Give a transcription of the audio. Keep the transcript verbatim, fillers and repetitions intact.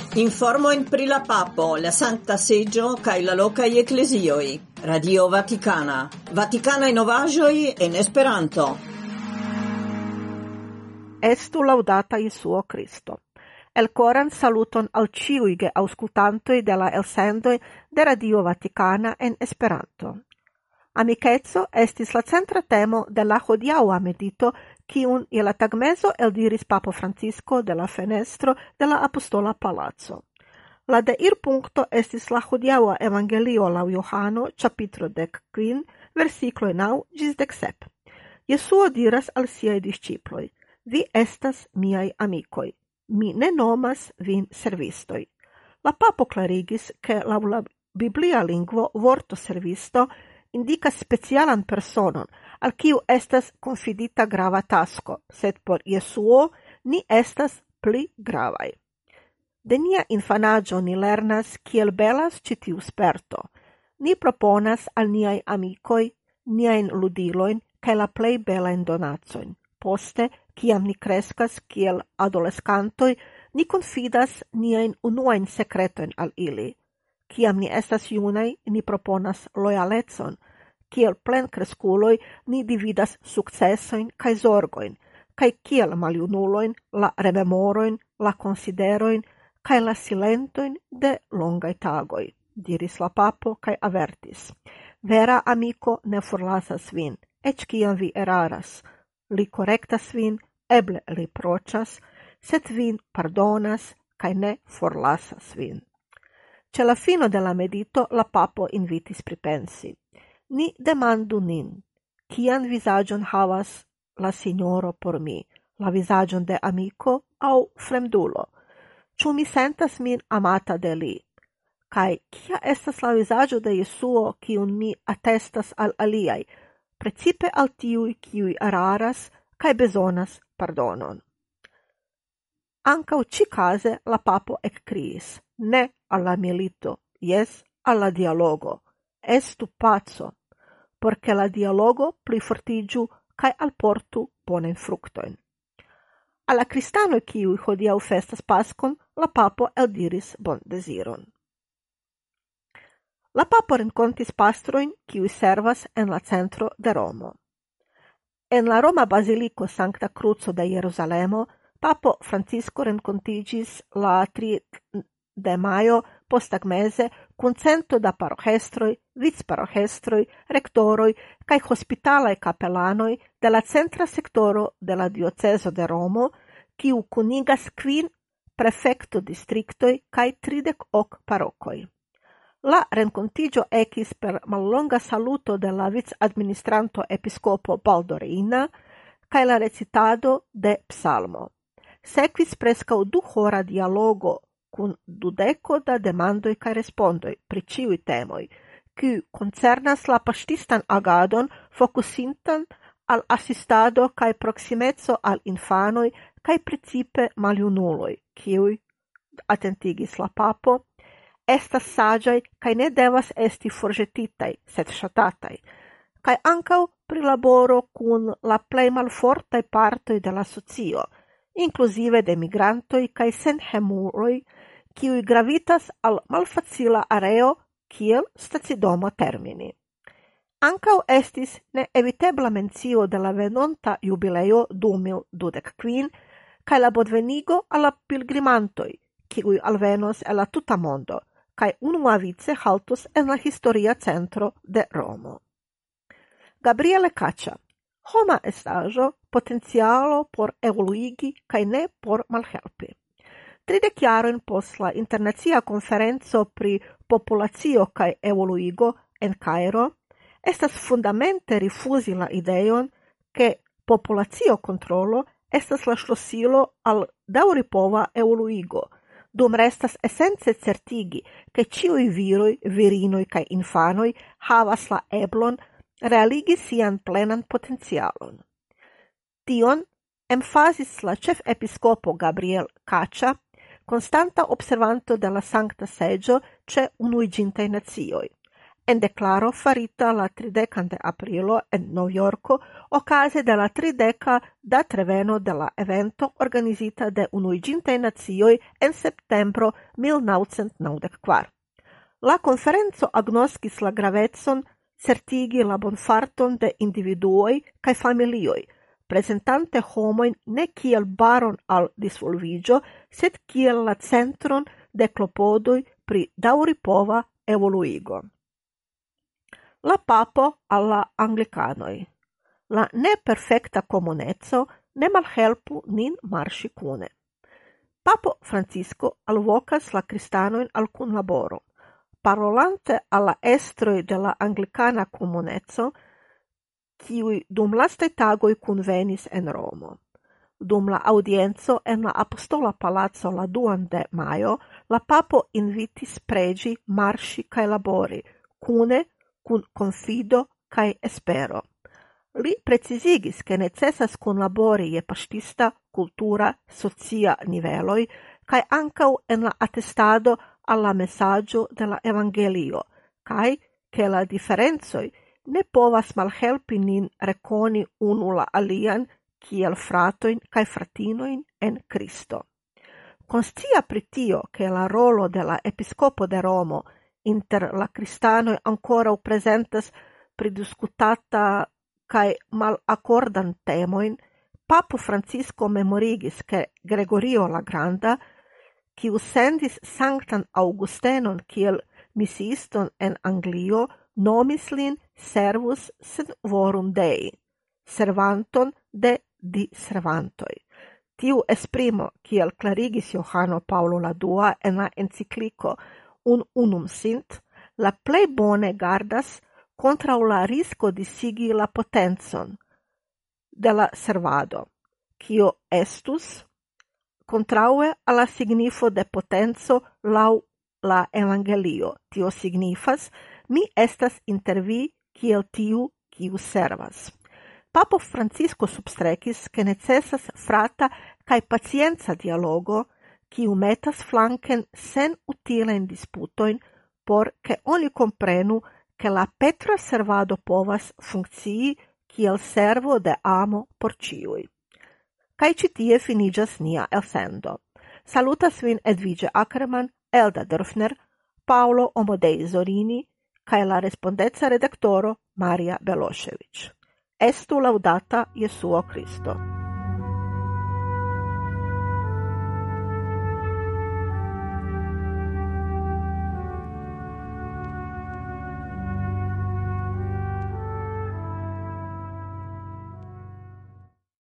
Informojn pri la papo, la Sankta Seĝo kaj la lokaj eklezioj. Radio Vatikana. Vatikanaj novaĵoj en Esperanto. Estu laudata Jesuo Cristo. El coran saluton al ĉiuj geaŭskultantoj de la elsendoj de Radio Vatikana en Esperanto. Amikeco estis la centra temo de la hodiaŭa medito, kiun je la tagmezo eldiris Papo Francisco de la fenestro de la Apostola Palaco. La deirpunkto estis la hodiaŭa Evangelio laŭ Johano, ĉapitro dek kvin, versikloj naŭ ĝis dek sep. Jesuo diras al siaj disĉiploj: Vi estas miaj amikoj, mi ne nomas vin servistoj. La papo klarigis, ke laŭ la biblia lingvo vorto servisto indikas specialan personon, al kiu estas konfidita grava tasko, sed por Jesuo ni estas pli gravaj. De nia infanaĝo ni lernas, kiel belas ĉi tiu sperto. Ni proponas al niaj amikoj niajn ludilojn kaj la plej belajn donacojn. Poste, kiam ni kreskas kiel adoleskantoj, ni konfidas niajn unuajn sekretojn al ili. Kiam ni estas junaj, ni proponas lojalecon, kiel plenkreskuloj ni dividas sukcesojn kaj zorgojn, kaj kiel maljunulojn la rememorojn, la konsiderojn kaj la silentojn de longaj tagoj, diris la papo kaj avertis. Vera amiko ne forlasas vin, eĉ kiam vi eraras. Li korektas vin, eble riproĉas, sed vin pardonas kaj ne forlasas vin. Ĉe la fino de la medito la papo invitis pripensi. Ni demandu nin, kian vizaĝon havas la Signoro por mi, la vizaĝon de amiko aŭ fremdulo? Ĉu mi sentas min amata de li? Kaj kia estas la vizaĝo de Jesuo, kiun mi atestas al aliaj, precipe al tiuj, kiuj eraras kaj bezonas pardonon? Ankaŭ ĉi-kaze la papo ekkriis: ne al la milito, jes al la dialogo. Estu paco, porque la dialogo plifortiĝu kaj alportu bonajn fruktojn. Al la kristanoj, kiuj hodiaŭ festas Paskon, la papo eldiris bondeziron. La papo renkontis pastrojn, kiuj servas en la centro de Romo. En la Roma Baziliko Sankta Kruco de Jeruzalemo, Papo Francisco renkontiĝis la tri de majo posttagmeze kun cento da paroĥestroj, vicparoĥestroj, rektoroj kaj hospitalaj kapelanoj de la centra sektoro de la diocezo de Romo, kiu kunigas kvin prefekto-distriktoj kaj tridek ok parokoj. La renkontiĝo ekis per mallonga saluto de la vicadministranto episkopo Baldorina kaj la recitado de psalmo. Sekvis preskaŭ duhora dialogo kun dudeko da demandoj kaj respondoj pri ĉiuj temoj, kiuj koncernas la paŝtistan agadon fokusintan al asistado kaj proksimeco al infanoj kaj precipe maljunuloj, kiuj, atentigis la papo, estas saĝaj kaj ne devas esti forĵetitaj, sed ŝatataj, kaj ankaŭ pri laboro kun la plej malfortaj partoj de la socio, inkluzive de migrantoj kaj senhejmuloj, kiuj gravitas al malfacila areo kiel stacidomo Termini. Ankaŭ estis neevitebla mencio de la venonta jubileo du mil dudek kvin kaj la bonvenigo al la pilgrimantoj, kiuj alvenos el la tuta mondo, kaj unuavice haltos en la historia centro de Romo. Gabriele Caccia: homa estaĵo, potencialo por evoluigi kaj ne por malhelpi. Tridek jarojn post la internacia konferenco pri populacio kaj evoluigo en Kairo, estas fundamente rifuzi la ideon, ke populacio kontrolo estas la ŝlosilo al daŭripova evoluigo, dum restas esence certigi, ke ĉiuj viroj, virinoj kaj infanoj havas la eblon realigi sian plenan potencialon. Tion emfazis la ĉefepiskopo Gabriel Caccia, konstanta observanto de la Sankta Seĝo ĉe Unuiĝintaj Nacioj. en declaro farita la tridecan de aprilo en Novjorko okaze de la trideka da treveno de la evento organizita de Unuiĝintaj Nacioj en septembro mil naŭcent naŭdek kvar. La konferenco agnoskis la gravecon certigi la bonfarton de individuoj kaj familioj, prezentante homojn ne kiel baron al disvolviĝo, sed kiel la centron de klopodoj pri daŭripova evoluigo. La papo al la anglikanoj. La neperfekta komuneco ne malhelpu nin marŝi kune. Papo Francisco alvokas la kristanojn al kunlaboro. Parolante alla estroj de la anglikana komuneco, kiuj dum lastaj tagoj kunvenis en Romo. Dum la audienco en la Apostola Palaco la duan de majo, la papo invitis preĝi, marŝi kaj labori, kune kun konfido kaj espero. Li precizigis, ke necesas kunlabori je paŝtista, kultura, socia niveloj, kaj ankaŭ en la atestado alla messaggio de la Evangelio, kai che la differenzoj ne povas malhelpi nin rekoni unu la alian kiel fratojn kaj fratinojn en Kristo. Konscia pri tio, che la rolo de la episkopo de Romo inter la kristanoj ankoraŭ prezentas pridiskutata kaj malakordan temojn, Papo Francisco memorigis, ke Gregorio la Granda, kiu sendis Sanktan Aŭgustenon kiel misiiston en Anglio, nomis lin servus servorum Dei, servanton de di servantoj. Tiu esprimo, kiel klarigis Johano Paulo la dua en la encikliko Un unum sint, la plej bone gardas kontraŭ la risko disigi la potencon de la servado, kio estus kontraŭe al la signifo de potenco laŭ la Evangelio. Tio signifas, mi estas inter vi kiel tiu, kiu servas. Papo Francisco substrekis, ke necesas frata kaj pacienca dialogo, kiu metas flanken sen utilajn disputojn, por ke oni komprenu, ke la petra servado povas funkcii kiel servo de amo por ĉiuj. Kaj ĉi tie finiĝas nia elsendo. Salutas vin Edvige Ackermann, Elda Dörfner, Paolo Omodei Zorini kaj la respondeca redaktoro Maria Beloŝević. Estu laŭdata Jesuo Kristo.